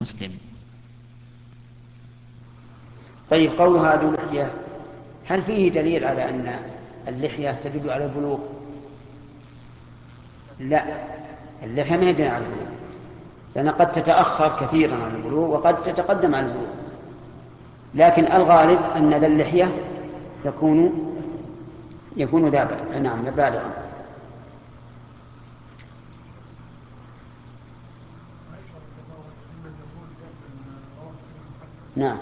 مسلم. طيب، قول هذا اللحية هل فيه دليل على أن اللحية تدل على البلوغ؟ لا، اللحية ما يدل على البلوغ، لأن قد تتأخر كثيرا عن البلوغ وقد تتقدم عن البلوغ، لكن الغالب أن ذا اللحية يكون بالغا. نعم،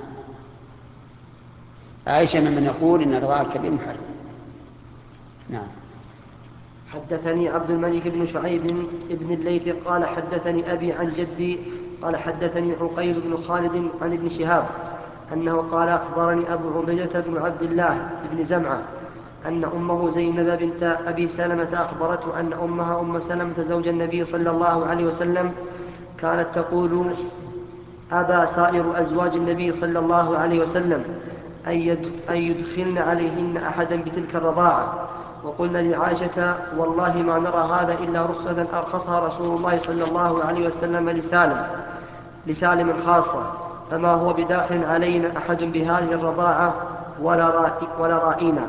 عائشة ممن يقول إن الرضاعة الكبير محرم. نعم. حدثني عبد الملك بن شعيب بن الليث قال حدثني أبي عن جدي قال حدثني عقيل بن خالد عن ابن شهاب أنه قال أخبرني أبو عبيدة بن عبد الله بن زمعة أن أمه زينب بنت أبي سلمة أخبرته أن أمها أم سلمة زوج النبي صلى الله عليه وسلم كانت تقول: أبى سائر أزواج النبي صلى الله عليه وسلم أن يدخلن عليهن أحدا بتلك الرضاعة، وقلنا لعائشة: والله ما نرى هذا إلا رخصة أرخصها رسول الله صلى الله عليه وسلم لسالم خاصة، فما هو بداخل علينا أحد بهذه الرضاعة ولا رائنا.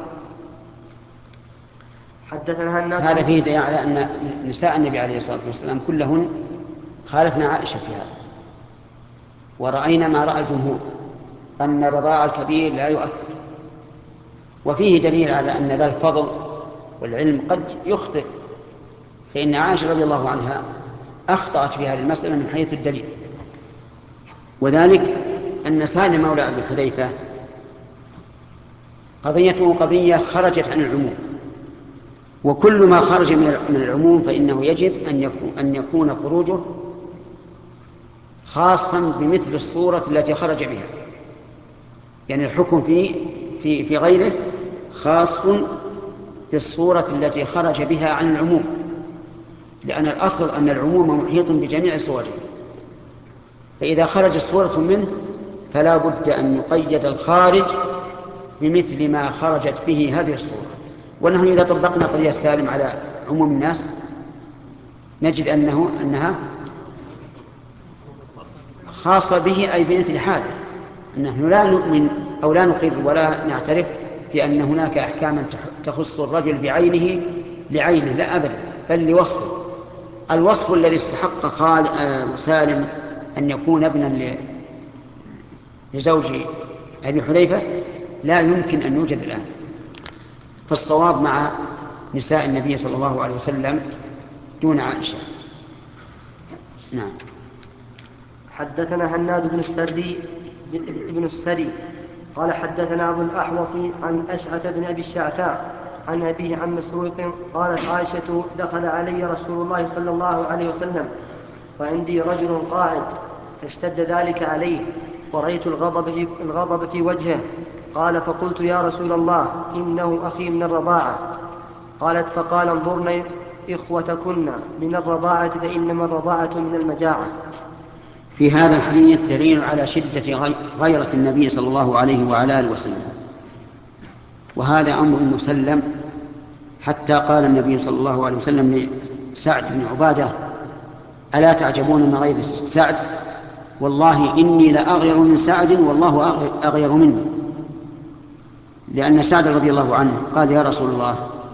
هذا فيه دليل على أن نساء النبي عليه الصلاة والسلام كلهن خالفنا عائشة في هذا، ورأينا ما رأى الجمهور أن الرضاع الكبير لا يؤثر. وفيه دليل على أن ذا الفضل والعلم قد يخطئ، فإن عائشة رضي الله عنها أخطأت في هذه المسألة من حيث الدليل، وذلك أن سالم مولى أبي حذيفة قضيته قضية خرجت عن العموم، وكل ما خرج من العموم فإنه يجب أن يكون خروجه خاصا بمثل الصورة التي خرج بها، يعني الحكم في غيره خاص بالصورة التي خرج بها عن العموم، لأن الأصل أن العموم محيط بجميع صوره، فإذا خرجت صورة منه فلا بد أن يقيد الخارج بمثل ما خرجت به هذه الصورة. ونحن إذا طبقنا قضية سالم على عموم الناس نجد أنها خاصة به، أي بمثل حاله. نحن لا نؤمن أو لا نقر ولا نعترف بأن هناك أحكاما تخص الرجل بعينه لعينه، لا أبدا، بل لوصفه. الوصف الذي استحق سالم أن يكون ابنا لزوج أبي حذيفة لا يمكن أن يوجد الآن. فالصواب مع نساء النبي صلى الله عليه وسلم دون عائشة. نعم. حدثنا هناد بن السري قال حدثنا أبو الأحوص عن أشعث بن أبي الشعثاء عن أبيه عن مسروق قالت عائشة: دخل علي رسول الله صلى الله عليه وسلم وعندي رجل قاعد، فاشتد ذلك عليه ورأيت الغضب في وجهه. قال: فقلت: يا رسول الله، إنه أخي من الرضاعة. قالت: فقال: انظرن إخوتكن من الرضاعة، فإنما الرضاعة من المجاعة. في هذا الحديث دليل على شدة غيرة النبي صلى الله عليه وعلى آله وسلم، وهذا أمر مسلم، حتى قال النبي صلى الله عليه وسلم لسعد بن عبادة: ألا تعجبون من غير سعد؟ والله إني لأغير من سعد والله أغير مني. لأن سعد رضي الله عنه قال: يا رسول الله،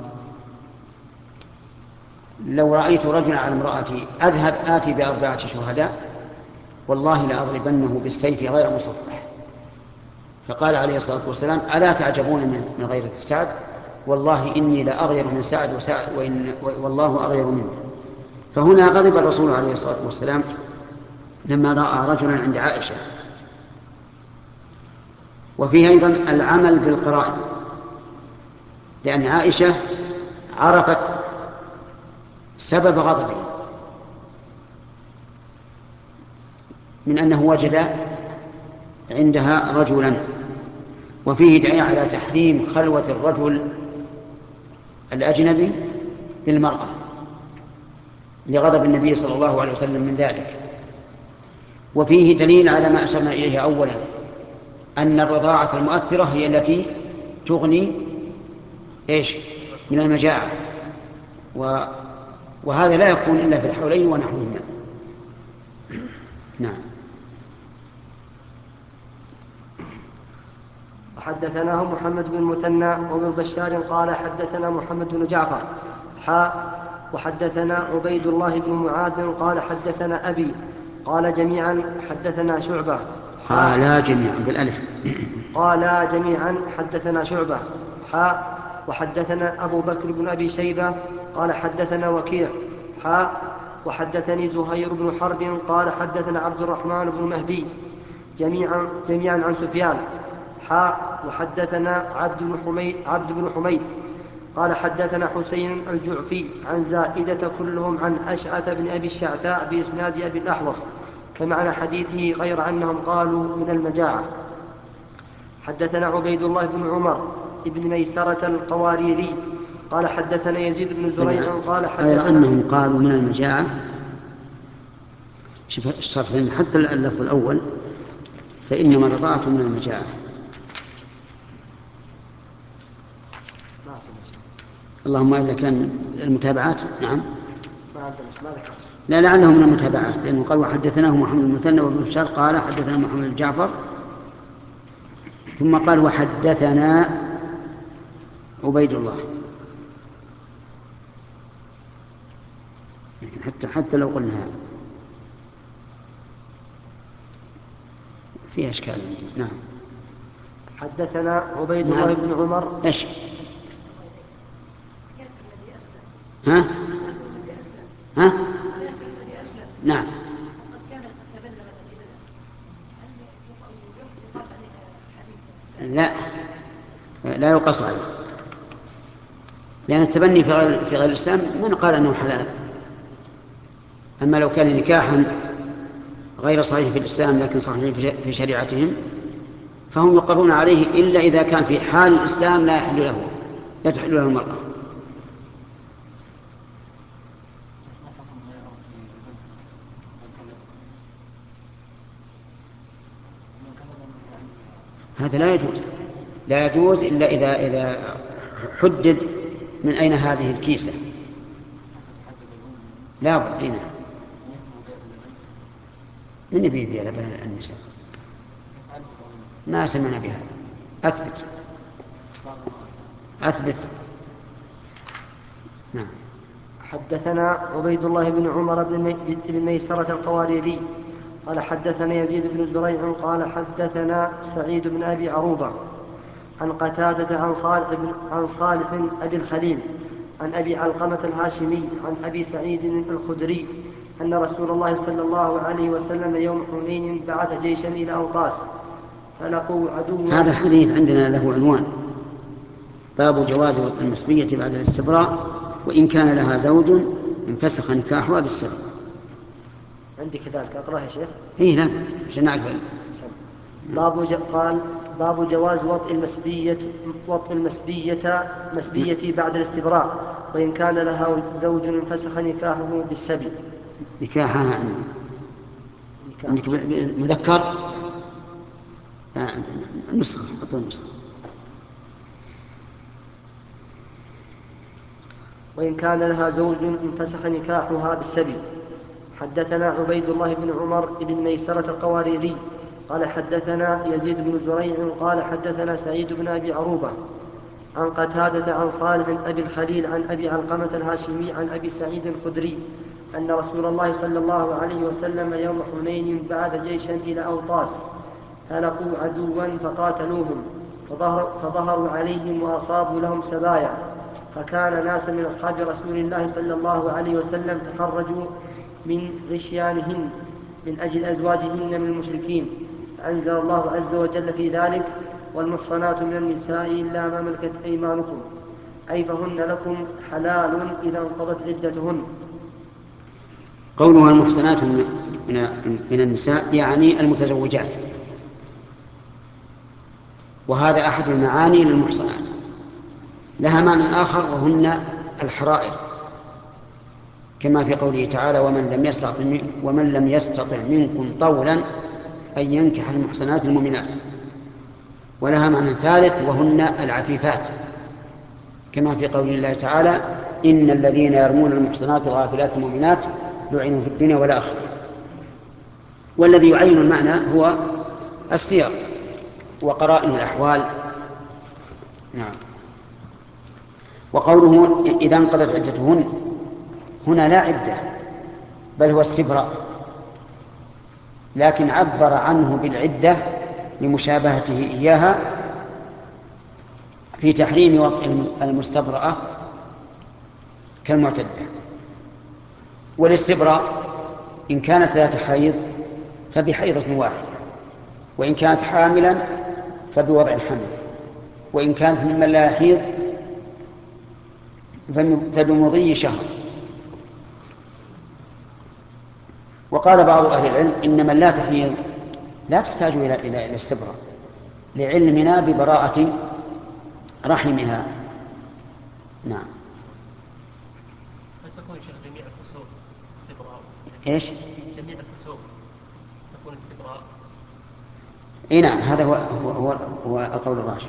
لو رأيت رجلا على امرأتي أذهب آتي ب4 شهداء والله لأضربنه بالسيف غير مصفح. فقال عليه الصلاة والسلام: ألا تعجبون من غيرة سعد؟ والله إني لأغير من سعد والله أغير منه. فهنا غضب الرسول عليه الصلاة والسلام لما رأى رجلا عند عائشة. وفيه أيضا العمل بالقرائن، لأن عائشة عرفت سبب غضبه من أنه وجد عندها رجلا. وفيه دليل على تحريم خلوة الرجل الأجنبي بالمرأة لغضب النبي صلى الله عليه وسلم من ذلك. وفيه دليل على ما أشرنا إليه أولا، أن الرضاعة المؤثرة هي التي تغني من المجاعة، وهذا لا يكون إلا في الحولين ونحوهما. نعم. وحدثناه محمد بن المثنى وابن بشار قال حدثنا محمد بن جعفر وحدثنا عبيد الله بن معاذ قال حدثنا أبي قال جميعا حدثنا شعبة قالا جميعا بالألف قالا جميعا حدثنا شعبة وحدثنا أبو بكر بن أبي شيبة قال حدثنا وكيع وحدثني زهير بن حرب قال حدثنا عبد الرحمن بن مهدي جميعا عن سفيان وحدثنا عبد بن حميد قال حدثنا حسين الجعفي عن زائدة كلهم عن أشعث بن أبي الشعثاء بإسناد أبي الأحوص كمعنى حديثه غير أنهم قالوا من المجاعة. حدثنا عبيد الله بن عمر ابن ميسرة القواريري قال حدثنا يزيد بن زريع قال حدثنا غير أنهم قالوا من المجاعة. شوف الشرح حتى اللفظ الأول فإنما الرضاعة من المجاعة. اللهم إلا كان المتابعات. نعم لا لعله من المتابعات لأنه قال وحدثناه محمد المثنى وابن بشار قال حدثنا محمد بن جعفر ثم قال وحدثنا عبيد الله. لكن حتى لو قلنا فيها إشكال. نعم حدثنا عبيد الله بن عمر. إيش ها نعم لا يقص عليه لأن التبني في غير الإسلام من قال أنه حلال. أما لو كان نكاحا غير صحيح في الإسلام لكن صحيح في شريعتهم فهم يقرون عليه إلا إذا كان في حال الإسلام لا تحل له المرأة. هذا لا يجوز إلا إذا حدد من أين هذه الكيسة. لا بد هنا من يبي بها لبن النساء ما سمعنا بها. أثبت. نعم. حدثنا عبيد الله بن عمر بن ميسرة القواريري قال حدثنا يزيد بن زريع قال حدثنا سعيد بن أبي عروبة عن قتادة عن صالح أبي الخليل عن أبي علقمة الهاشمي عن أبي سعيد الخدري أن رسول الله صلى الله عليه وسلم يوم حنين بعث جيشا إلى أوطاس فلقوا عدوا. هذا الحديث عندنا له عنوان باب جواز وطء المسبية بعد الاستبراء وإن كان لها زوج انفسخ نكاحها بالسبب. عندي كذلك أقرأ يا شيخ. إيه لا عشان نعرف. قال باب جواز وطء المسبية بعد الاستبراء وإن كان لها زوج انفسخ نكاحه بالسبي. نكاحها عندك مذكر نسخة وإن كان لها زوج انفسخ نكاحها بالسبي. حدثنا عبيد الله بن عمر بن ميسرة القواريري قال حدثنا يزيد بن زريع قال حدثنا سعيد بن أبي عروبة عن قتادة عن صالح أبي الخليل عن أبي علقمة الهاشمي عن أبي سعيد الخدري أن رسول الله صلى الله عليه وسلم يوم حنين بعث جيشا إلى أوطاس فلقوا عدوا فقاتلوهم فظهروا عليهم وأصابوا لهم سبايا فكان ناس من أصحاب رسول الله صلى الله عليه وسلم تخرجوا من غشيانهن من أجل أزواجهن من المشركين فأنزل الله عز وجل في ذلك والمحصنات من النساء إلا ما ملكت أيمانكم أي فهن لكم حلال إذا انقضت عدتهن. قولها المحصنات من النساء يعني المتزوجات وهذا أحد المعاني للمحصنات. لها معنى آخر وهن الحرائر كما في قوله تعالى ومن لم يستطع منكم طولا أن ينكح المحصنات المؤمنات. ولها معنى ثالث وهن العفيفات كما في قول الله تعالى إن الذين يرمون المحصنات الغافلات المؤمنات لعنوا في الدنيا والآخرة. والذي يعين المعنى هو السياق وقرائن الأحوال نعم. وقوله إذا انقضت عدتهن هنا لا عدة بل هو استبراء، لكن عبر عنه بالعدة لمشابهته إياها في تحريم وطئ المستبرأة كالمعتدة. والاستبراء إن كانت ذات حيض فبحيضة واحدة، وإن كانت حاملا فبوضع الحمل، وإن كانت ممن لا يحيض فبمضي شهر. وقال بعض أهل العلم إن من لا تحيض لا تحتاج إلى استبراء لعلمنا ببراءة رحمها. نعم. هل تكون جميع الفسوق استبراء؟ ايش؟ جميع الفسوق تكون استبراء؟ اي نعم، هذا هو القول الراجح.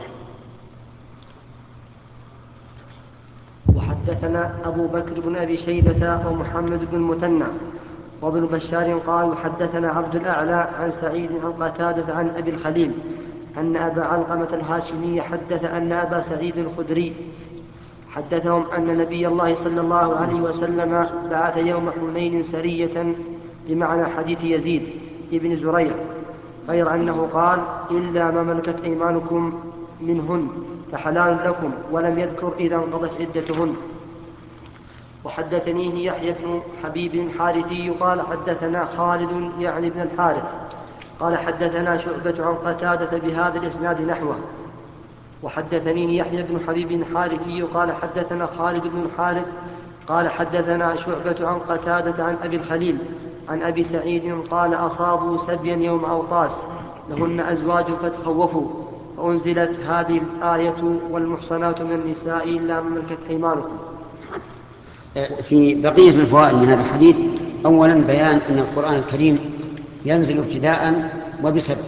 وحدثنا أبو بكر بن أبي شيبة ومحمد بن المثنى وابن بشار قال حدثنا عبد الأعلى عن سعيد عن قتادة عن أبي الخليل أن أبا علقمة الهاشمي حدث أن أبا سعيد الخدري حدثهم أن نبي الله صلى الله عليه وسلم بعث يوم حنين سرية بمعنى حديث يزيد ابن زريع، غير أنه قال إلا ما ملكت أيمانكم منهن فحلال لكم، ولم يذكر إذا انقضت عدتهن. وحدثنيه يحيى بن حبيب الحارثي قال حدثنا خالد يعني بن الحارث قال حدثنا شعبة عن قتادة بهذا الإسناد نحوه. وحدثنيه يحيى بن حبيب الحارثي قال حدثنا خالد بن الحارث قال حدثنا شعبة عن قتادة عن أبي الخليل عن أبي سعيد قال أصابوا سبيا يوم أوطاس لهن أزواج فتخوفوا، فأنزلت هذه الآية والمحصنات من النساء إلا ما ملكت أيمانكم. في بقية الفوائد من هذا الحديث، أولا بيان أن القرآن الكريم ينزل ابتداء وبسبب،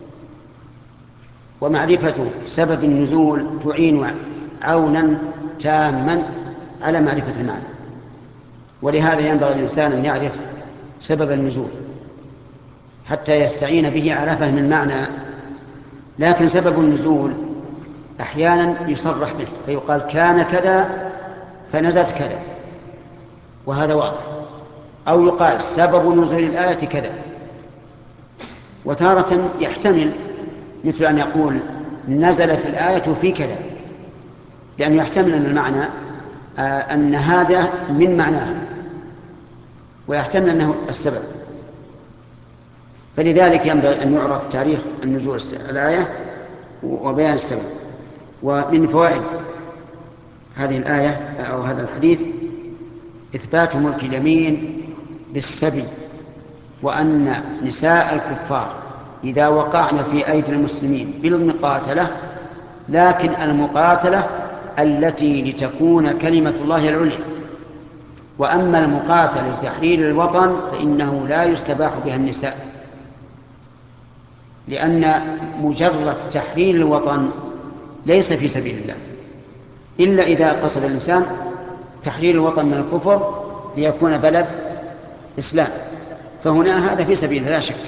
ومعرفة سبب النزول تعين عونا تاما على معرفة المعنى، ولهذا ينبغي الإنسان أن يعرف سبب النزول حتى يستعين به على فهم المعنى. لكن سبب النزول أحيانا يصرح به فيقال كان كذا فنزلت كذا، وهذا واضح، أو يقال سبب نزول الآية كذا. وتارة يحتمل مثل أن يقول نزلت الآية في كذا، لأنه يحتمل أن المعنى أن هذا من معناه، ويحتمل أنه السبب. فلذلك ينبغي أن يعرف تاريخ النزول الآية وبيان السبب. ومن فوائد هذه الآية أو هذا الحديث إثبات ملك اليمين بالسبي، وأن نساء الكفار إذا وقعن في أيدي المسلمين بالمقاتلة، لكن المقاتلة التي لتكون كلمة الله العليا، وأما المقاتلة لتحرير الوطن فإنه لا يستباح بها النساء، لأن مجرد تحرير الوطن ليس في سبيل الله، إلا إذا قصد الإنسان تحرير الوطن من الكفر ليكون بلد إسلام، فهنا هذا في سبيل لا شك.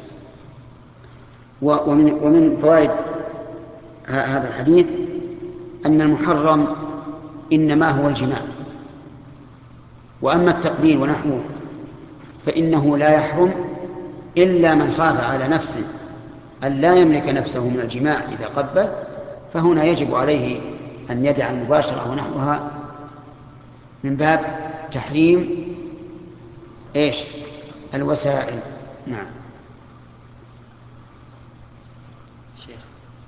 ومن فوائد هذا الحديث أن المحرم إنما هو الجماع، وأما التقبيل ونحوه فإنه لا يحرم إلا من خاف على نفسه أن لا يملك نفسه من الجماع إذا قبل، فهنا يجب عليه أن يدع المباشرة ونحوها من باب تحريم إيش؟ الوسائل. نعم. شيخ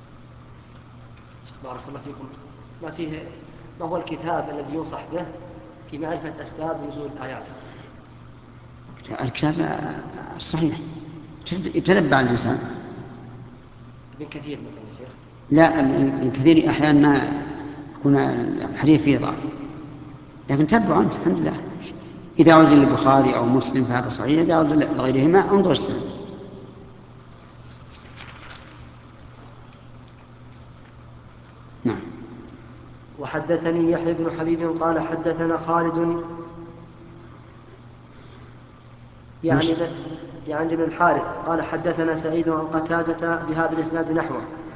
بارك الله فيكم، ما هو الكتاب الذي ينصح به في معرفة أسباب نزول الآيات؟ الكتاب الصحيح يتنبأ الإنسان. ابن كثير مثلا يا شيخ؟ لا، ابن كثير أحيانا ما يكون الحديث فيه ضعف، لكن تبعوا أنت الحمد لله. إذا عزل البخاري أو مسلم فهذا صحيح، إذا عزل لغيرهما انظر السنة. نعم. وحدثني يحيى بن حبيب قال حدثنا خالد يعني بن الحارث قال حدثنا سعيد عن قتادة بهذا الإسناد نحوه.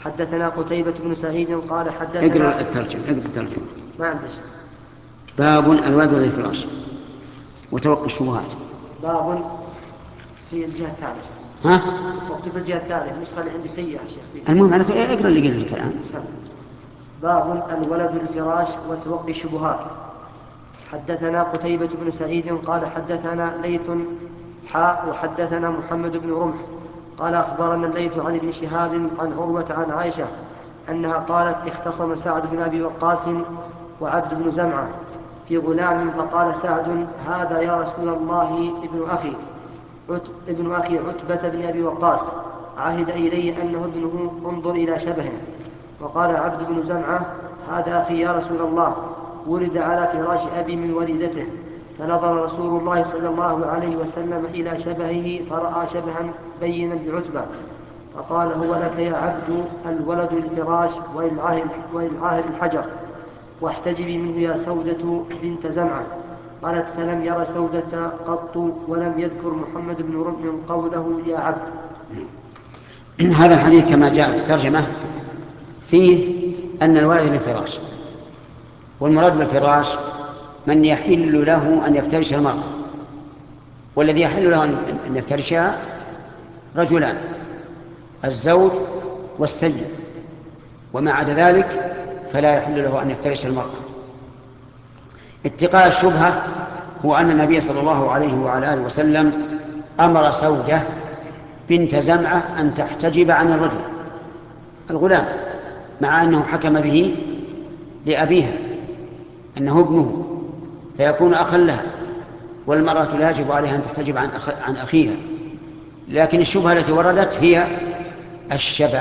حدثنا قتيبة بن سعيد قال اقرأ حدثنا الترجمة. ما عندش. باب الولد للفراش وتوقي الشبهات. باب في الجهة الثالثة. ها؟ وقت في الجهة الثالثة النسخة اللي عندي سيئة يا شيخ. المهم أنا اقرأ اللي قلت لك الآن. باب الولد للفراش وتوقي الشبهات. حدثنا قتيبة بن سعيد قال حدثنا ليث وحدثنا محمد بن رمح قال أخبرنا الليث عن ابن شهاب عن عروة عن عائشة أنها قالت اختصم سعد بن أبي وقاص وعبد بن زمعة في غلام فقال سعد هذا يا رسول الله ابن أخي عتبة بن أبي وقاص عهد إلي أنه ابنه انظر إلى شبهه. وقال عبد بن زمعة هذا أخي يا رسول الله ولد على فراش أبي من وليدته. فنظر رسول الله صلى الله عليه وسلم إلى شبهه فرأى شبها بينا بعتبة فقال هو لك يا عبد الولد الفراش وللعاهر الحجر واحتجبي منه يا سودة بنت زمعة. قالت فلم ير سودة قط ولم يذكر محمد بن رمح قوله يا عبد. هذا الحديث كما جاء في الترجمة فيه أن الولد للفراش، والمراد بالفراش من يحل له أن يفترش المرأة، والذي يحل له أن يفترشها رجلان الزوج والسيد، وما عدا ذلك فلا يحل له أن يفترش المرأة. اتقاء الشبهة هو أن النبي صلى الله عليه وعلى آله وسلم أمر سودة بنت زمعة أن تحتجب عن الرجل الغلام، مع أنه حكم به لأبيها أنه ابنه فيكون أخا لها، والمرأة لا يجب عليها أن تحتجب عن أخيها. لكن الشبهة التي وردت هي الشبه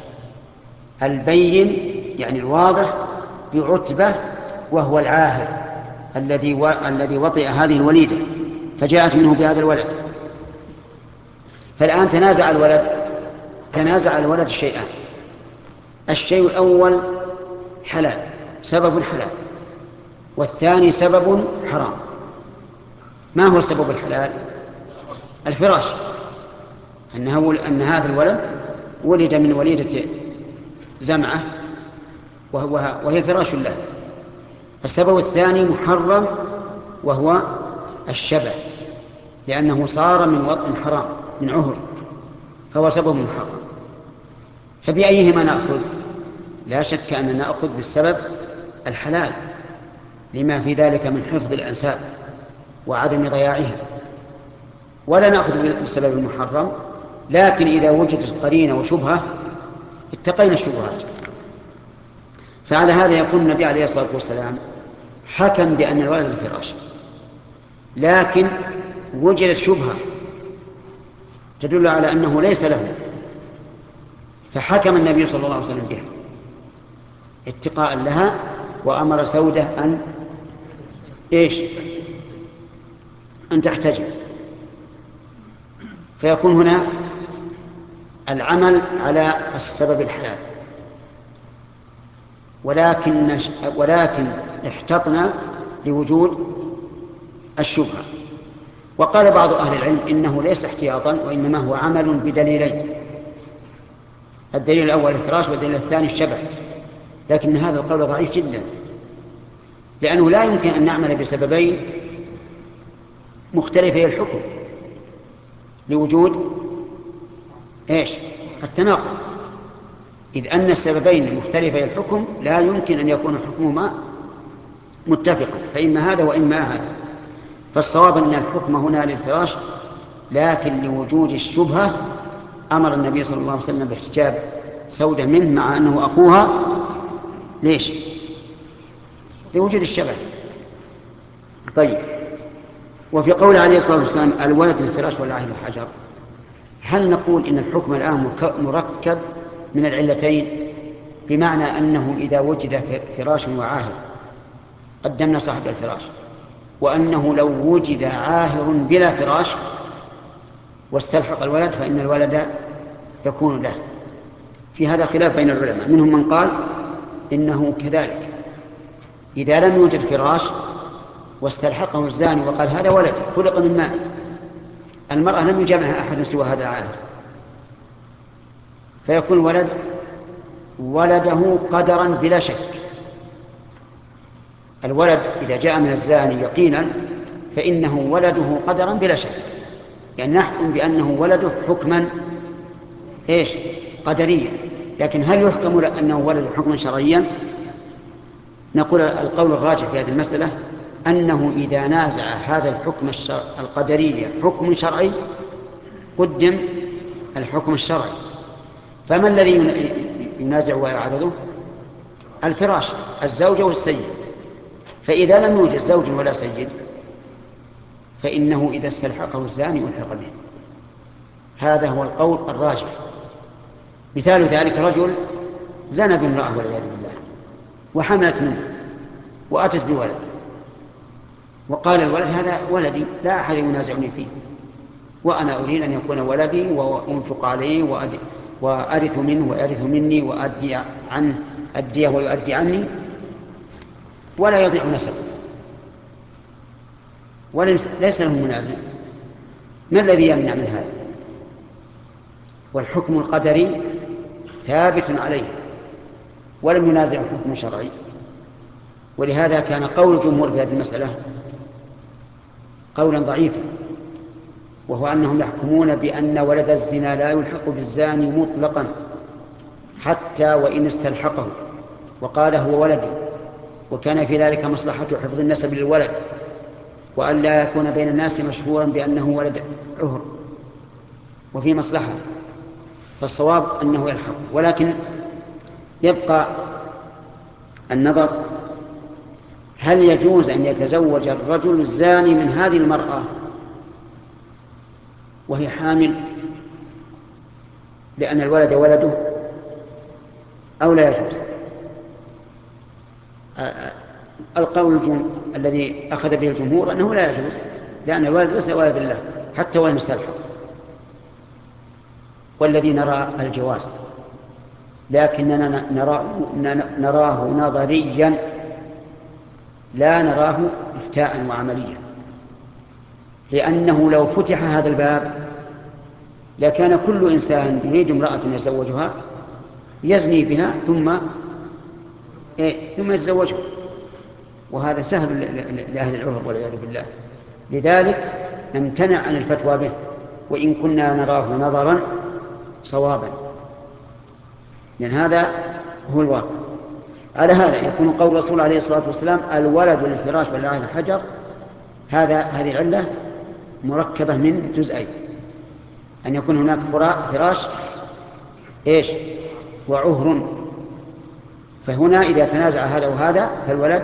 البين يعني الواضح بعتبة وهو العاهر الذي وطئ هذه الوليدة فجاءت منه بهذا الولد. فالآن تنازع الولد شيئان. الشيء الأول حلال، سبب حلال، والثاني سبب حرام. ما هو سبب الحلال؟ الفراش، أن هذا الولد ولد من وليدة زمعة وهي فراش له. السبب الثاني محرم وهو الشبه، لأنه صار من وطء حرام من عهر، فهو سبب محرم. فبأيهما نأخذ؟ لا شك أننا نأخذ بالسبب الحلال لما في ذلك من حفظ الأنساب وعدم ضياعها، ولا نأخذ بالسبب المحرم. لكن إذا وجدت قرينة وشبهة اتقينا الشبهات. فعلى هذا يكون النبي عليه الصلاة والسلام حكم بأن الولد الفراش، لكن وجدت شبهة تدل على أنه ليس له، فحكم النبي صلى الله عليه وسلم بها اتقاء لها، وأمر سودة أن تحتجب. فيكون هنا العمل على السبب الحلال، ولكن احتطنا لوجود الشبهة. وقال بعض أهل العلم إنه ليس احتياطا، وإنما هو عمل بدليلين: الدليل الأول الفراش، والدليل الثاني الشبه. لكن هذا القول ضعيف جدا، لأنه لا يمكن أن نعمل بسببين مختلفي الحكم لوجود التناقض، إذ أن السببين مختلفي الحكم لا يمكن أن يكون حكمهما متفقا، فإما هذا وإما هذا. فالصواب أن الحكم هنا للفراش، لكن لوجود الشبهة أمر النبي صلى الله عليه وسلم باحتجاب سودة منه مع أنه أخوها. ليش؟ لوجود الشبه. طيب، وفي قول عليه الصلاة والسلام الولد للفراش والعاهر الحجر، هل نقول إن الحكم الآن مركب من العلتين، بمعنى أنه إذا وجد فراش وعاهر قدمنا صاحب الفراش، وأنه لو وجد عاهر بلا فراش واستلحق الولد فإن الولد يكون له؟ في هذا خلاف بين العلماء، منهم من قال إنه كذلك إذا لم يوجد فراش واستلحقه الزاني وقال هذا ولد خلق من ماء، المرأة لم يجامعها أحد سوى هذا العاهر، فيكون ولد ولده قدرا بلا شك. الولد إذا جاء من الزاني يقينا فإنه ولده قدرا بلا شك، يعني نحكم بأنه ولده حكما قدريا. لكن هل يحكم أنه ولده حكما شرعيا؟ نقول القول الراجح في هذه المسألة أنه إذا نازع هذا الحكم القدري حكم شرعي قدم الحكم الشرعي. فما الذي ينازع ويعرضه؟ الفراش، الزوجة والسيد. فإذا لم يوجد زوج ولا سيد فإنه إذا استلحقه الزاني ألحق به. هذا هو القول الراجح. مثال ذلك رجل زنى بامرأة والعياذ بالله وحملت منه وأتت بولد، وقال الولد هذا ولدي لا أحد ينازعني فيه، وأنا أريد أن يكون ولدي وأنفق عليه وأرث منه ويرث مني وأدي عنه أديه ويؤدي عني ولا يضيع نسبه وليس له منازع. ما الذي يمنع من هذا؟ والحكم القدري ثابت عليه ولم ينازع حكم شرعي. ولهذا كان قول الجمهور في هذه المسألة قولا ضعيفا، وهو أنهم يحكمون بأن ولد الزنا لا يلحق بالزاني مطلقا حتى وإن استلحقه وقال هو ولدي، وكان في ذلك مصلحة حفظ النسب للولد وأن لا يكون بين الناس مشهورا بأنه ولد عهر، وفي مصلحة. فالصواب أنه يلحق. ولكن يبقى النظر هل يجوز أن يتزوج الرجل الزاني من هذه المرأة وهي حامل لأن الولد ولده أو لا يجوز؟ القول الذي أخذ به الجمهور أنه لا يجوز، لأن الولد ليس ولد الله حتى وإن استلحق. والذي نرى الجواز، لكننا نراه نظريا لا نراه إفتاء وعمليا، لأنه لو فتح هذا الباب لكان كل إنسان يريد امرأة يتزوجها يزني بها ثم يتزوجها، وهذا سهل لأهل العهر والعياذ بالله. لذلك نمتنع عن الفتوى به وإن كنا نراه نظرا صوابا، لأن هذا هو الواقع. على هذا يكون قول الرسول عليه الصلاة والسلام الولد للفراش والله الحجر، هذه العلة مركبة من جزئين: أن يكون هناك فراش وعهر. فهنا إذا تنازع هذا وهذا فالولد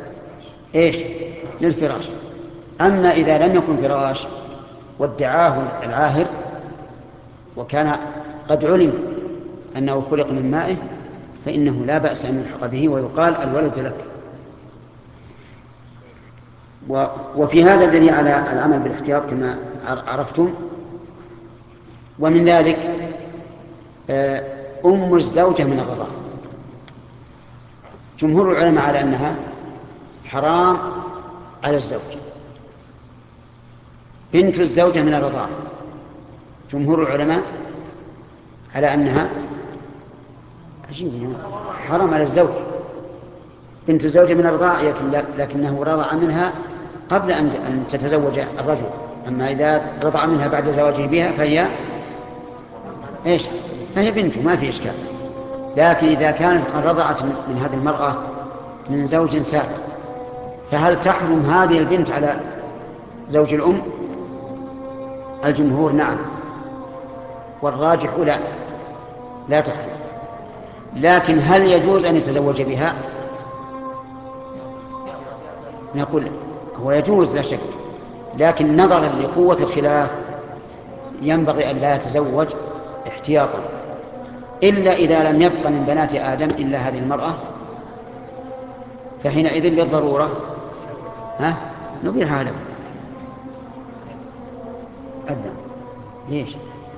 للفراش. أما إذا لم يكن فراش وادعاه العاهر وكان قد علم أنه خلق من مائه فإنه لا بأس أن يلحق به ويقال الولد لك. وفي هذا دليل على العمل بالاحتياط كما عرفتم. ومن ذلك أم الزوجة من الرضاعة، جمهور العلماء على أنها حرام على الزوج. بنت الزوجة من الرضاعة، جمهور العلماء على أنها حرام على الزوج. بنت الزوجة من الرضاعة لكنه رضع منها قبل أن تتزوج الرجل. أما إذا رضع منها بعد زواجه بها فهي بنته، ما في إشكال. لكن إذا كانت قد رضعت من هذه المرأة من زوج سابق فهل تحرم هذه البنت على زوج الأم؟ الجمهور نعم، والراجح لا تحرم. لكن هل يجوز أن يتزوج بها؟ نقول هو يجوز لا شك، لكن نظرا لقوة الخلاف ينبغي أن لا يتزوج احتياطا، إلا إذا لم يبق من بنات آدم إلا هذه المرأة، فحينئذ للضرورة نبيعها له. أذن ليش؟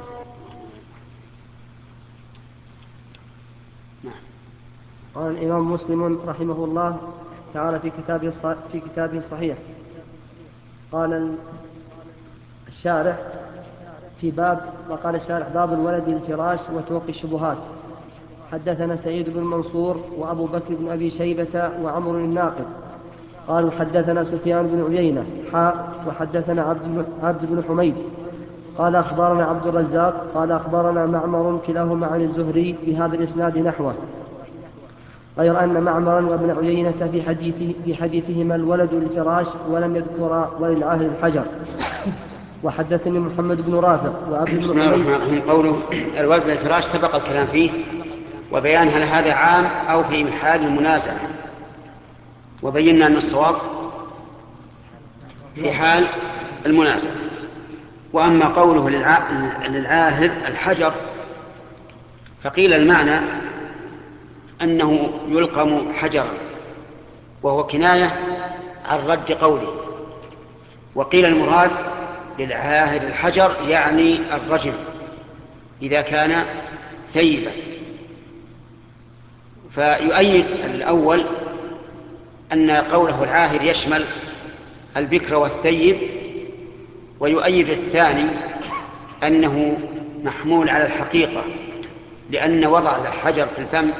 قال الإمام مسلم رحمه الله تعالى في كتابه الصحيح، قال الشارح في باب، وقال الشارح: باب الولد للفراش وتوقي الشبهات. حدثنا سعيد بن منصور وأبو بكر بن أبي شيبة وعمر الناقد قالوا حدثنا سفيان بن عيينة وحدثنا عبد بن حميد قال أخبرنا عبد الرزاق قال أخبرنا معمر كلاهما عن الزهري بهذا الإسناد نحوه، غير أن معمرا وابن عيينة في حديثهما الولد للفراش ولم يذكر وللعاهر الحجر. وحدثني محمد بن رافع وعبد بسم بن الله حميد. الرحمن الرحيم. قوله الولد للفراش سبق الكلام فيه وبيان هل هذا عام أو في حال المنازعة، وبينا أن الصواب في حال المنازعة. وأما قوله للعاهر الحجر فقيل المعنى أنه يلقم حجرا وهو كناية عن رد قوله، وقيل المراد للعاهر الحجر يعني الرجل إذا كان ثيبا. فيؤيد الأول أن قوله العاهر يشمل البكر والثيب، ويؤيد الثاني أنه محمول على الحقيقة، لأن وضع الحجر في الفم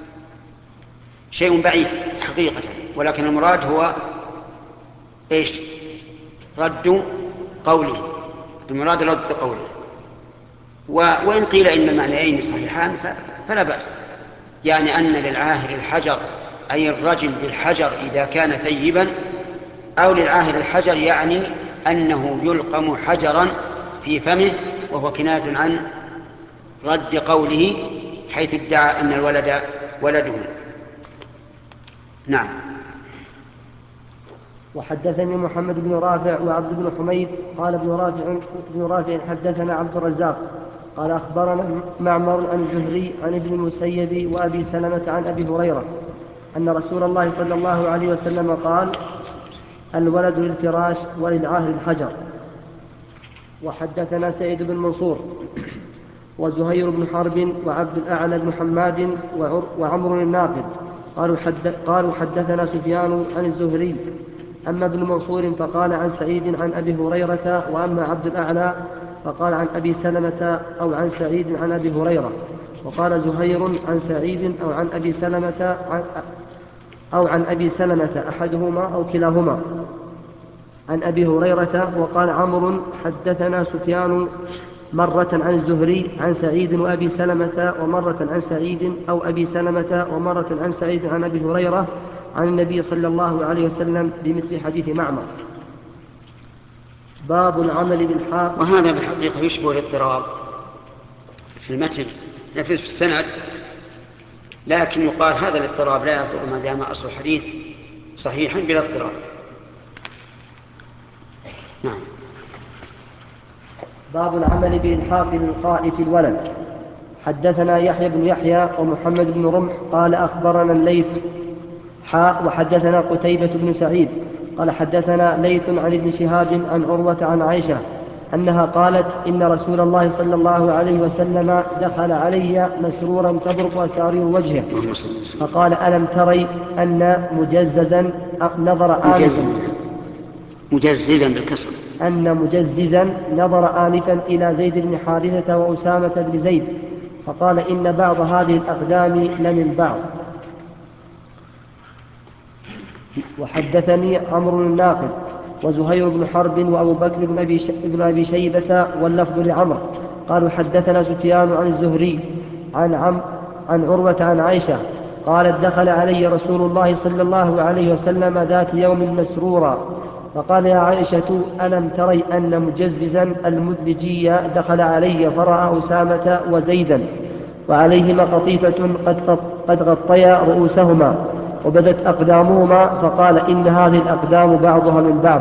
شيء بعيد حقيقة، ولكن المراد هو إيش؟ رد قوله، المراد رد قوله. وإن قيل إن المعنيين صحيحان فلا بأس، يعني أن للعاهر الحجر أي الرجم بالحجر إذا كان ثيبا، أو للعاهر الحجر يعني أنه يلقم حجرا في فمه، وهو كناية عن رد قوله حيث ادعى أن الولد ولده. نعم. وحدثني محمد بن رافع وعبد بن حميد قال ابن رافع حدثنا عبد الرزاق قال أخبرنا معمر عن الزهري عن ابن المسيب وأبي سلمة عن أبي هريرة أن رسول الله صلى الله عليه وسلم قال: الولد للفراش وللعاهر الحجر. وحدثنا سعيد بن منصور وزهير بن حرب وعبد الأعلى بن حماد وعمر الناقد قالوا حدثنا سفيان عن الزهري. أما ابن منصور فقال عن سعيد عن أبي هريرة، وأما عبد الأعلى فقال عن أبي سلمة أو عن سعيد عن أبي هريرة. وقال زهير عن سعيد أو عن أبي سلمة أحدهما أو كلاهما عن أبي هريرة. وقال عمرو حدثنا سفيان مرة عن الزهري عن سعيد وأبي سلمة، ومرة عن سعيد أو أبي سلمة، ومرة عن سعيد عن أبي هريرة عن النبي صلى الله عليه وسلم بمثل حديث معمر. باب العمل بالحاق. وهذا بالحقيقة يشبه الاضطراب في المتن في السند، لكن يقال هذا الاضطراب لا يضر ما دام أصل الحديث صحيحا بلا اضطراب. نعم. باب العمل بإلحاق الإلقاء في الولد. حدثنا يحيى بن يحيى ومحمد بن رمح قال أخبرنا الليث وحدثنا قتيبة بن سعيد قال حدثنا ليث عن ابن شهاب عن عروة عن عائشة أنها قالت: إن رسول الله صلى الله عليه وسلم دخل علي مسرورا تبرق أسارير وجهه، فقال: ألم تري أن مجززا نظر آنفا إلى زيد بن حارثة وأسامة بن زيد، فقال: إن بعض هذه الأقدام لمن بعض. وحدثني عمرو الناقد وزهير بن حرب وأبو بكر بن أبي شيبة واللفظ لعمر قالوا حدثنا سفيان عن الزهري عن عروة عن عائشة قالت: دخل علي رسول الله صلى الله عليه وسلم ذات يوم مسرورا، فقال: يا عائشة، ألم تري أن مجززا المدلجي دخل علي فرأى أسامة وزيدا وعليهما قطيفة قد غطيا رؤوسهما وبدت أقدامهما، فقال: إن هذه الأقدام بعضها من بعض.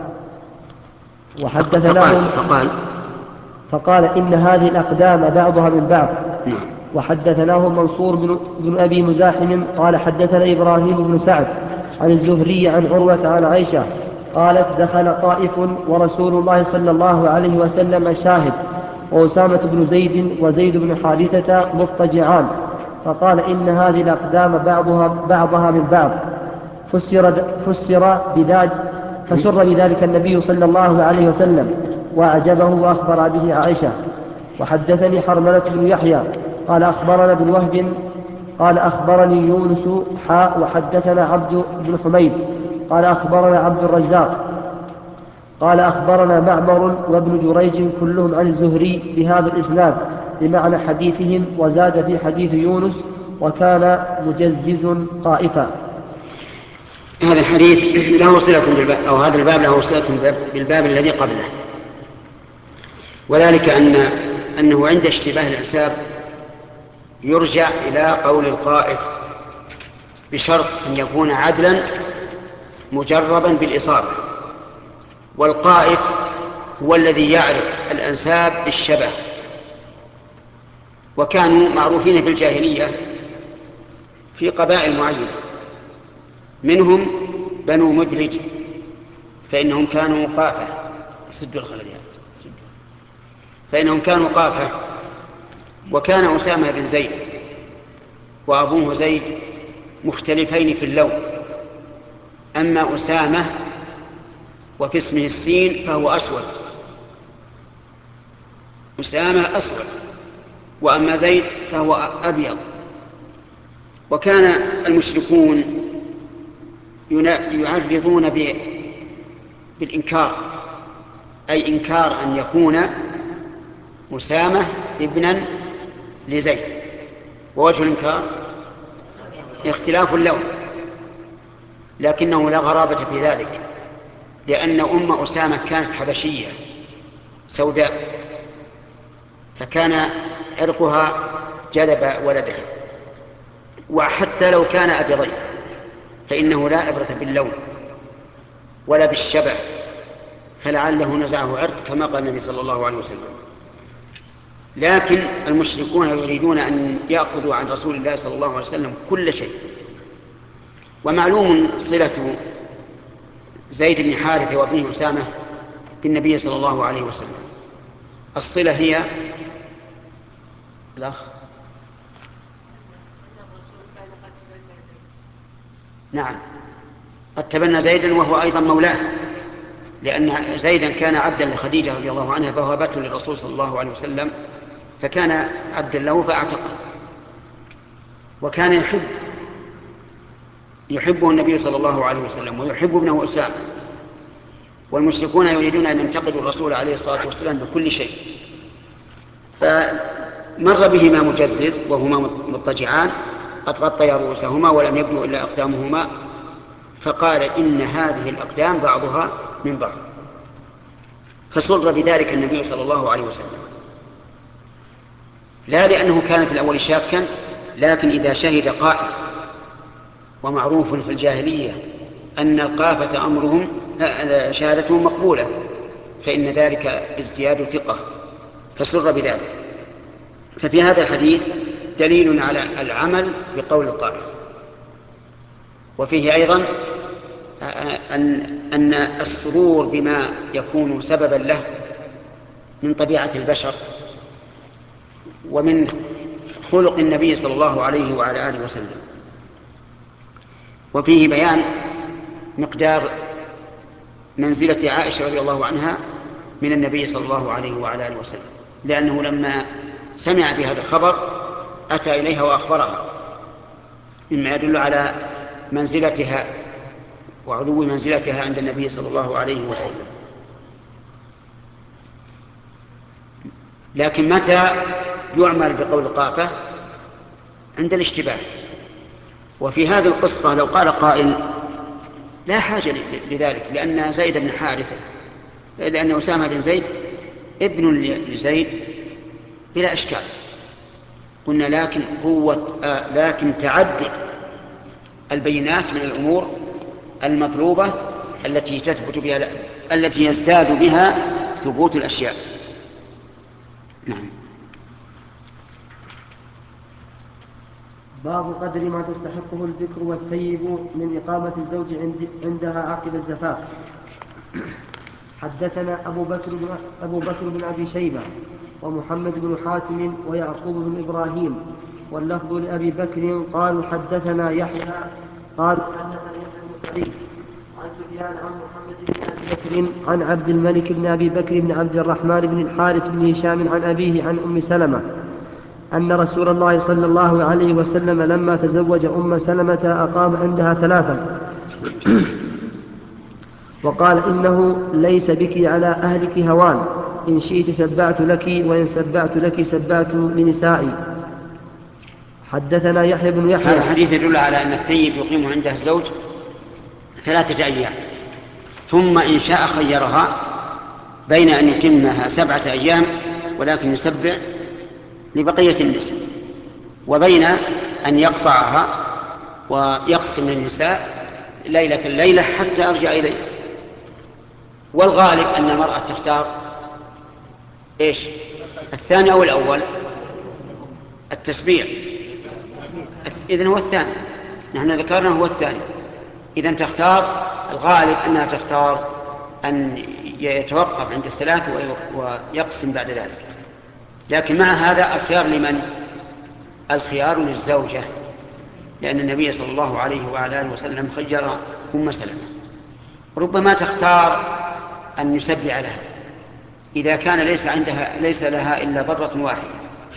فقال: إن هذه الأقدام بعضها من بعض. وحدثناه منصور بن أبي مزاحم قال حدثنا إبراهيم بن سعد عن الزهري عن عروة عن عائشة قالت: دخل طائف ورسول الله صلى الله عليه وسلم شاهد، وأسامة بن زيد وزيد بن حارثة مضطجعان، فقال: إن هذه الأقدام بعضها من بعض. فسر بذلك النبي صلى الله عليه وسلم وأعجبه وأخبر به عائشة. وحدثني حرملة بن يحيى قال أخبرنا ابن وهب قال أخبرني يونس وحدثنا عبد بن حميد قال أخبرنا عبد الرزاق قال أخبرنا معمر وابن جريج كلهم عن الزهري بهذا الإسناد بمعنى حديثهم، وزاد في حديث يونس وكان مجزز قائفا. هذا الحديث له صلة بالباب، أو هذا الباب له صلة بالباب الذي قبله، وذلك أنه عند اشتباه الأنساب يرجع إلى قول القائف بشرط أن يكون عدلا مجربا بالإصابة، والقائف هو الذي يعرف الأنساب بالشبه، وكانوا معروفين في الجاهلية في قبائل معينة، منهم بنو مدلج فإنهم كانوا قافة، فإنهم كانوا قافة، وكان أسامة بن زيد وأبوه زيد مختلفين في اللون، أما أسامة وفي اسمه السين فهو أسود، أسامة أسود، وأما زيد فهو أبيض. وكان المشركون يعرضون بالإنكار، أي إنكار أن يكون أسامة ابنا لزيد، ووجه الإنكار اختلاف اللون، لكنه لا غرابة في ذلك، لأن أم أسامة كانت حبشية سوداء، فكان عرقها جذب ولدها، وحتى لو كان أبيضين فإنه لا عبرة باللون ولا بالشبه، فلعله نزعه عرق كما قال النبي صلى الله عليه وسلم. لكن المشركون يريدون أن يأخذوا عن رسول الله صلى الله عليه وسلم كل شيء. ومعلوم صلة زيد بن حارثة وابنه أسامة بالنبي صلى الله عليه وسلم، الصلة هي الأخ نعم، قد تبنى زيدا وهو أيضا مولاه، لأن زيدا كان عبدا لخديجة رضي الله عنها فوهبته للرسول صلى الله عليه وسلم، فكان عبدا له فاعتقه، وكان يحبه النبي صلى الله عليه وسلم ويحب ابنه أسامة، والمشركون يريدون أن ينتقدوا الرسول عليه الصلاة والسلام بكل شيء. فمر بهما مجزز وهما مضطجعان قد غطيا رؤوسهما ولم يبدو إلا أقدامهما، فقال إن هذه الأقدام بعضها من بعض، فسر بذلك النبي صلى الله عليه وسلم، لا لأنه كان في الأول شاكا، لكن إذا شهد قائل، ومعروف في الجاهلية أن القافة أمرهم شهادتهم مقبولة، فإن ذلك ازدياد ثقة، فسر بذلك. ففي هذا الحديث دليل على العمل بقول القائل، وفيه أيضا أن السرور بما يكون سببا له من طبيعة البشر ومن خلق النبي صلى الله عليه وعلى آله وسلم. وفيه بيان مقدار منزلة عائشة رضي الله عنها من النبي صلى الله عليه وعلى آله وسلم، لأنه لما سمع بهذا الخبر أتى إليها وأخبرها، مما يدل على منزلتها وعلو منزلتها عند النبي صلى الله عليه وسلم. لكن متى يعمل بقول القافة؟ عند الاشتباه. وفي هذه القصة لو قال قائل لا حاجة لذلك، لأن زيد بن حارثة، لأن أسامة بن زيد ابن لزيد بلا إشكال، قلنا لكن تعدد البينات من الأمور المطلوبة التي يزداد بها ثبوت الأشياء. نعم. باب قدر ما تستحقه البكر والثيب من إقامة الزوج عندها عقب الزفاف. حدثنا أبو بكر بن أبي شيبة ومحمد بن حاتم ويعقوب بن إبراهيم، واللفظ لأبي بكر قالوا حدثنا يحيى بن سعيد عن سفيان عن محمد بن أبي بكر عن عبد الملك بن أبي بكر بن عبد الرحمن بن الحارث بن هشام عن أبيه عن أم سلمة أن رسول الله صلى الله عليه وسلم لما تزوج أم سلمة أقام عندها 3 وقال إنه ليس بك على أهلك هوان، إن شئت سبعت لك، وإن سبعت لك سبعت لنسائي. حدثنا يحيى بن يحيى. هذا الحديث يدل على أن الثيب يقيم عندها الزوج 3 أيام، ثم إن شاء خيرها بين أن يتمها 7 أيام ولكن يسبع لبقية النساء، وبين أن يقطعها ويقسم النساء ليلة حتى أرجع إليه. والغالب أن المرأة تختار إيش؟ الثاني أو الأول؟ التسبيع. إذن هو الثاني، نحن ذكرنا هو الثاني. إذن تختار، الغالب أنها تختار أن يتوقف عند 3 ويقسم بعد ذلك. لكن مع هذا الخيار لمن؟ الخيار للزوجة، لأن النبي صلى الله عليه وعلى آله وسلم خير أم سلمة. ربما تختار أن يسبع لها إذا كان ليس لها إلا ضرة واحدة،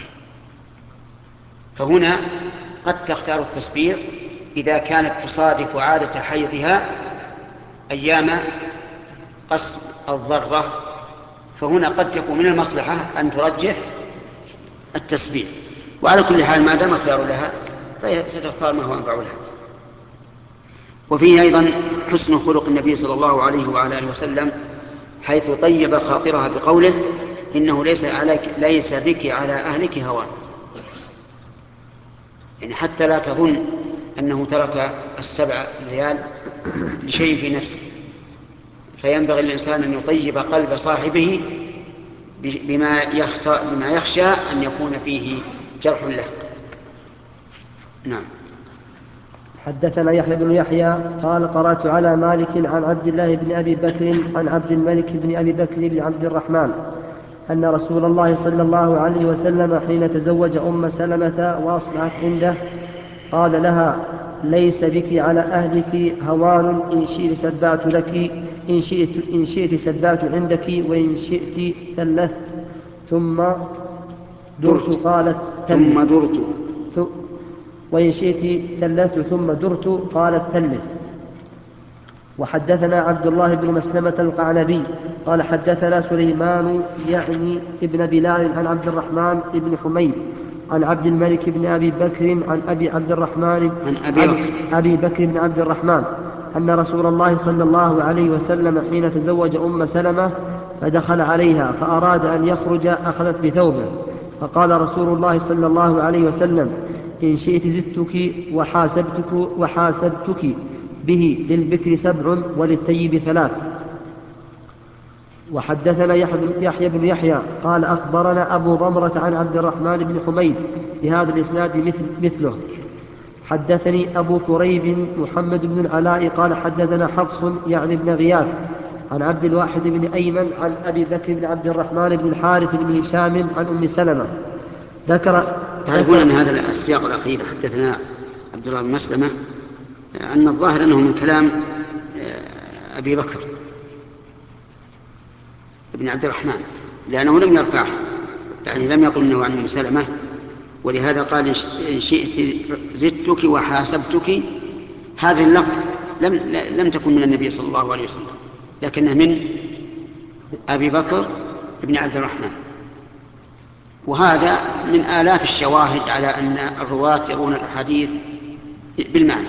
فهنا قد تختار التسبيع إذا كانت تصادف عادة حيضها أيام قسم الضرة، فهنا قد تكون من المصلحة أن ترجح التسبيع. وعلى كل حال ما دام خيار لها فستختار ما هو أنفع لها. وفيه أيضا حسن خلق النبي صلى الله عليه وعلى آله وسلم حيث طيب خاطرها بقوله إنه ليس بك على أهلك هوان، يعني حتى لا تظن أنه ترك 7 ليال لشيء في نفسه، فينبغي الإنسان أن يطيب قلب صاحبه بما يخشى أن يكون فيه جرح له. نعم. حدثنا يحيى بن يحيى قال قرأت على مالك عن عبد الله بن أبي بكر عن عبد الملك بن أبي بكر بن عبد الرحمن أن رسول الله صلى الله عليه وسلم حين تزوج أم سلمة وأصبحت عنده قال لها ليس بك على أهلك هوان، إن شئت سبعت لك، إن شئت سبعت عندك، وإن شئت ثلثت ثم درت. قالت ثم درت. وإن شئت ثلثت ثم درت. قالت ثلث. وحدثنا عبد الله بن مسلمة القعنبي قال حدثنا سليمان يعني ابن بلال عن عبد الرحمن بن حميد عن عبد الملك بن أبي بكر عن أبي بكر بن عبد الرحمن أن رسول الله صلى الله عليه وسلم حين تزوج أم سلمة فدخل عليها فأراد أن يخرج أخذت بثوبه، فقال رسول الله صلى الله عليه وسلم إن شئت زدتك وحاسبتك به، للبكر 7 وللثيب 3. وحدثنا يحيى بن يحيى قال أخبرنا أبو ضمرة عن عبد الرحمن بن حميد بهذا الإسناد مثله. حدثني أبو كريب محمد بن العلاء قال حدثنا حفص يعني بن غياث عن عبد الواحد بن أيمن عن أبي بكر بن عبد الرحمن بن الحارث بن هشام عن أم سلمة. تعرفون أن هذا السياق الأخير حدثنا عبد الله بن مسلمة أن الظاهر أنه من كلام أبي بكر بن عبد الرحمن، لأنه لم يرفعه، يعني لم يقل أنه عن أم سلمة، ولهذا قال إن شئت زدتك وحاسبتك. هذه اللفظ لم تكن من النبي صلى الله عليه وسلم، لكنها من أبي بكر بن عبد الرحمن. وهذا من آلاف الشواهد على أن الرواة يرون الأحاديث بالمعنى.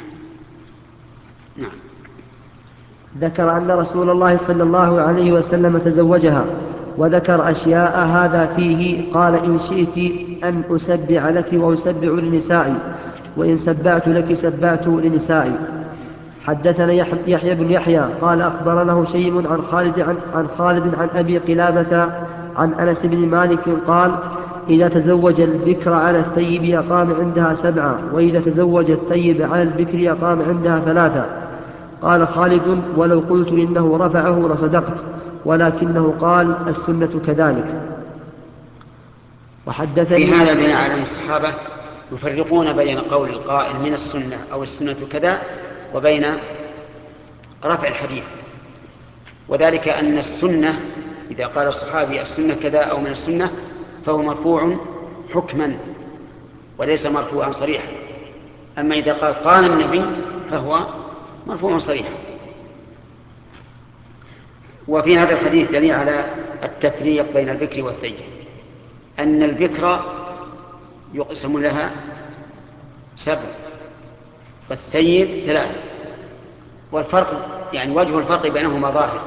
نعم. ذكر أن رسول الله صلى الله عليه وسلم تزوجها، وذكر أشياء هذا فيه. قال إن شئت أن أسبع لك وأسبع لنسائي، وإن سبعت لك سبعت لنسائي. حدثنا يحيى بن يحيى قال أخبرنا هشيم عن خالد عن أبي قلابة عن أنس بن مالك قال إذا تزوج البكر على الثيب أقام عندها 7، وإذا تزوج الثيب على البكر أقام عندها 3. قال خالد ولو قلت إنه رفعه لصدقت، ولكنه قال السنة كذلك. وحدثني في هذا دليل على أن الصحابة يفرقون بين قول القائل من السنة أو السنة كذا وبين رفع الحديث، وذلك أن السنة إذا قال الصحابي السنة كذا أو من السنة فهو مرفوع حكما وليس مرفوعا صريحا. أما إذا قال النبي فهو مرفوع صريحا. وفي هذا الحديث دليل على التفريق بين البكر والثيب، أن البكر يقسم لها 7 والثيب 3، والفرق يعني وجه الفرق بينهما ظاهر.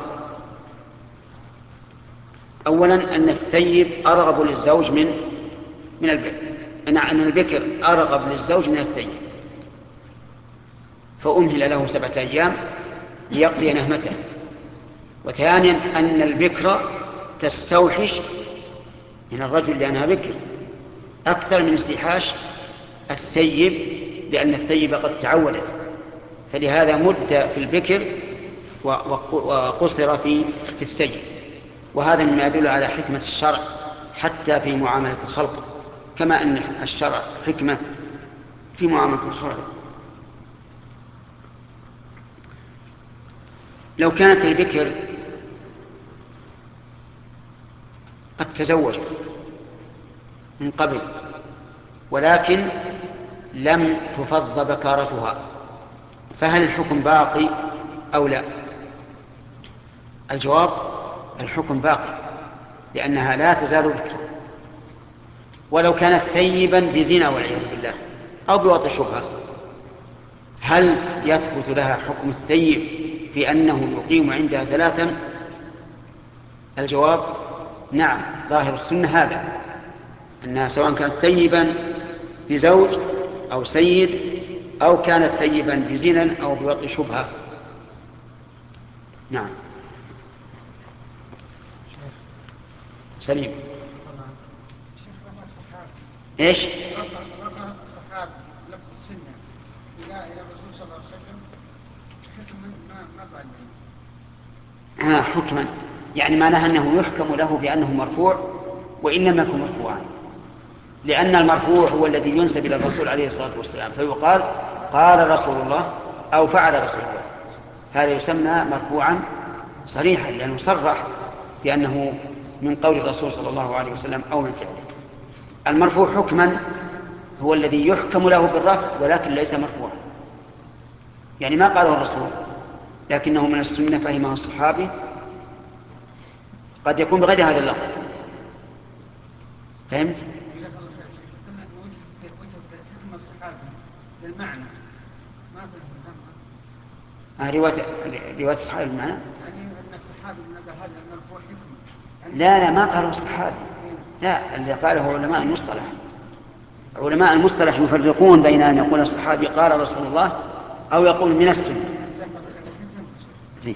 أولا أن الثيب أرغب للزوج من البكر، أن البكر أرغب للزوج من الثيب، فأمهل له 7 أيام ليقضي نهمته. وثانيا أن البكر تستوحش من الرجل لأنها بكر أكثر من استيحاش الثيب، لأن الثيب قد تعودت، فلهذا مد في البكر وقصر في الثيب. وهذا مما يدل على حكمة الشرع حتى في معاملة الخلق، كما أن الشرع حكمة في معاملة الخلق. لو كانت البكر قد تزوجت من قبل ولكن لم تفض بكارتها، فهل الحكم باقي أو لا؟ الجواب: الحكم باقي، لأنها لا تزال بكرا. ولو كانت ثيبا بزنا والعياذ بالله أو بوطء شبهة، هل يثبت لها حكم الثيب في أنه يقيم عندها 3؟ الجواب: نعم، ظاهر السنة هذا، أنها سواء كانت ثيبا بزوج أو سيد أو كانت ثيبا بزنا أو بوطء شبهة. نعم. سليم. ايش؟ رفع الصحابة لفظ السنة إلى الرسول صلى الله عليه وسلم حكما ما بعد حكما، يعني معناها أنه يحكم له بأنه مرفوع وإن لم يكن مرفوعا، لأن المرفوع هو الذي ينسب إلى الرسول عليه الصلاة والسلام، فيقال قال رسول الله أو فعل رسول الله، هذا يسمى مرفوعا صريحا لأنه صرح بأنه من قول الرسول صلى الله عليه وسلم أو من فعله. المرفوع حكما هو الذي يحكم له بالرفع ولكن ليس مرفوعا، يعني ما قاله الرسول لكنه من السنة فهمه الصحابي، قد يكون بغير هذا اللفظ. فهمت؟ حكم الصحابة للمعنى ما في رواية الصحابي بالمعنى؟ يعني أن الصحابي من هذا المرفوع حكم. لا ما قاله الصحابي، لا، اللي قاله علماء المصطلح. علماء المصطلح يفرقون بين أن يقول الصحابي قال رسول الله أو يقول من السنة. زين.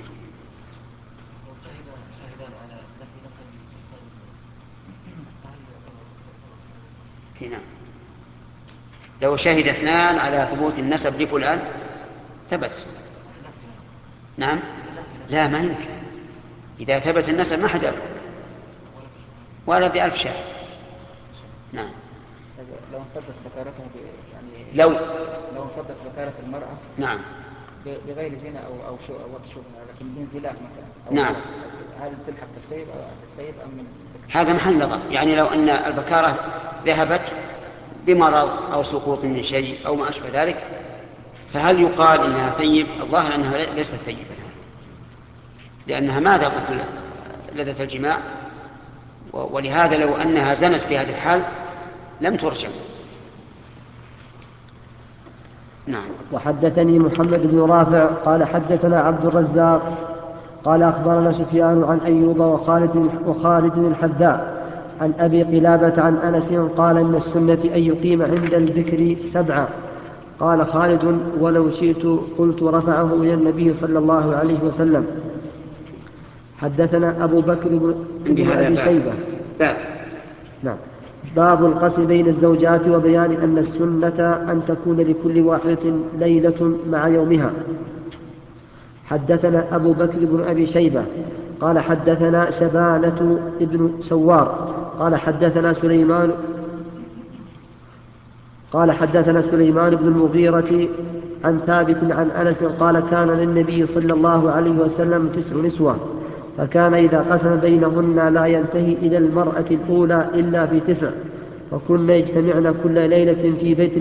نعم، لو شهد 2 على ثبوت النسب لفلان ثبت. نعم، لا ما يمكن، إذا ثبت النسب ما حد يرفض ولا ب1000 شاهد. نعم. لو انفضت بكارتها يعني لو انفضت بكارة المرأة نعم بغير زنا أو شبهة، لكن من زلاف مثلا نعم، هل تلحق بالسيب أم من هذا محل نظر. يعني لو أن البكارة ذهبت بمرض أو سقوط من شيء أو ما أشبه ذلك، فهل يقال إنها ثيب؟ الظاهر أنها ليست ثيبة، لأنها ما ذاقت لذة الجماع، ولهذا لو أنها زنت في هذه الحال لم ترجم. نعم. وحدثني محمد بن رافع قال حدثنا عبد الرزاق قال أخبرنا سفيان عن أيوب وخالد الحذاء عن أبي قلابة عن أنس قال إن السنة أن يقيم عند البكر 7. قال خالد ولو شئت قلت رفعه إلى النبي صلى الله عليه وسلم. حدثنا أبو بكر بن أبي شيبة. نعم. باب القسم بين الزوجات وبيان أن السنة أن تكون لكل واحدة ليلة مع يومها. حدثنا أبو بكر بن أبي شيبة قال حدثنا شبانة ابن سوار قال حدثنا سليمان بن المغيرة عن ثابت عن أنس قال كان للنبي صلى الله عليه وسلم 9 نسوة، فكان إذا قسم بينهن لا ينتهي إلى المرأة الأولى إلا في 9، وكن يجتمعن كل ليلة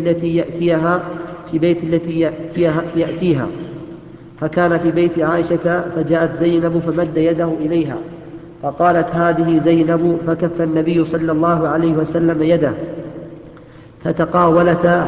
في بيت التي يأتيها. فكان في بيت عائشة، فجاءت زينب فمد يده إليها فقالت: هذه زينب. فكف النبي صلى الله عليه وسلم يده، فتقاولتا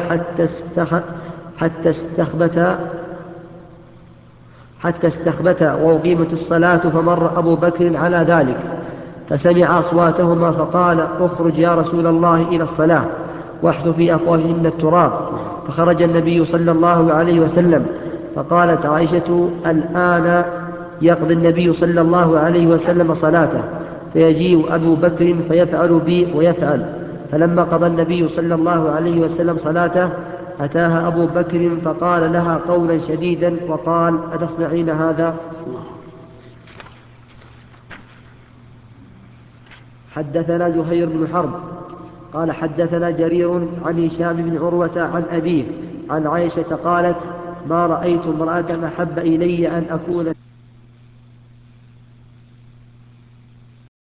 حتى استخبتا وأقيمت الصلاة. فمر أبو بكر على ذلك فسمع أصواتهما فقال: اخرج يا رسول الله إلى الصلاة واحث في أفواههن التراب. فخرج النبي صلى الله عليه وسلم. فقالت عائشة: الآن يقضي النبي صلى الله عليه وسلم صلاته، فيجيء أبو بكر فيفعل بي ويفعل. فلما قضى النبي صلى الله عليه وسلم صلاته أتاها أبو بكر فقال لها قولا شديدا وقال: أتصنعين هذا؟ حدثنا زهير بن حرب قال حدثنا جرير عن هشام بن عروة عن أبيه عن عائشة قالت: ما رأيت امرأة أحب إلي أن أكون